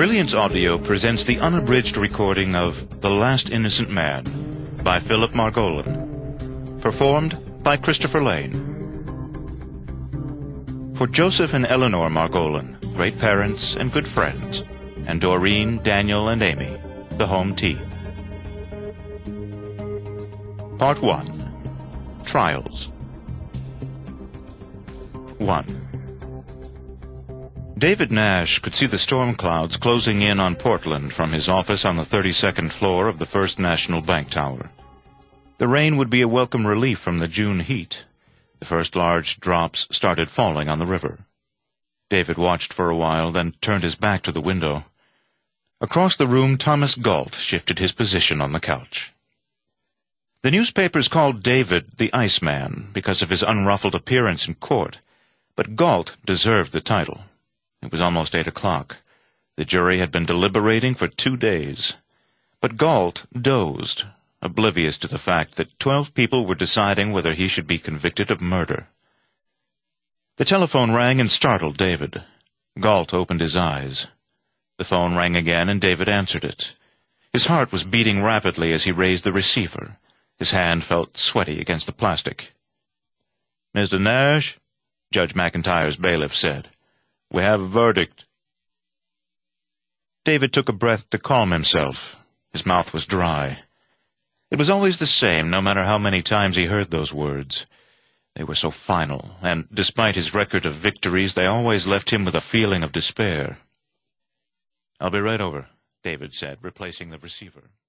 Brilliance Audio presents the unabridged recording of The Last Innocent Man by Philip Margolin, performed by Christopher Lane. For Joseph and Eleanor Margolin, great parents and good friends, and Doreen, Daniel, and Amy, the home team. Part 1. Trials. 1. David Nash could see the storm clouds closing in on Portland from his office on the 32nd floor of the First National Bank Tower. The rain would be a welcome relief from the June heat. The first large drops started falling on the river. David watched for a while, then turned his back to the window. Across the room, Thomas Galt shifted his position on the couch. The newspapers called David the Iceman because of his unruffled appearance in court, but Galt deserved the title. It was almost 8 o'clock. The jury had been deliberating for 2 days. But Galt dozed, oblivious to the fact that 12 people were deciding whether he should be convicted of murder. The telephone rang and startled David. Galt opened his eyes. The phone rang again, and David answered it. His heart was beating rapidly as he raised the receiver. His hand felt sweaty against the plastic. "Mr. Nash," Judge McIntyre's bailiff said, "we have a verdict." David took a breath to calm himself. His mouth was dry. It was always the same, no matter how many times he heard those words. They were so final, and despite his record of victories, they always left him with a feeling of despair. "I'll be right over," David said, replacing the receiver.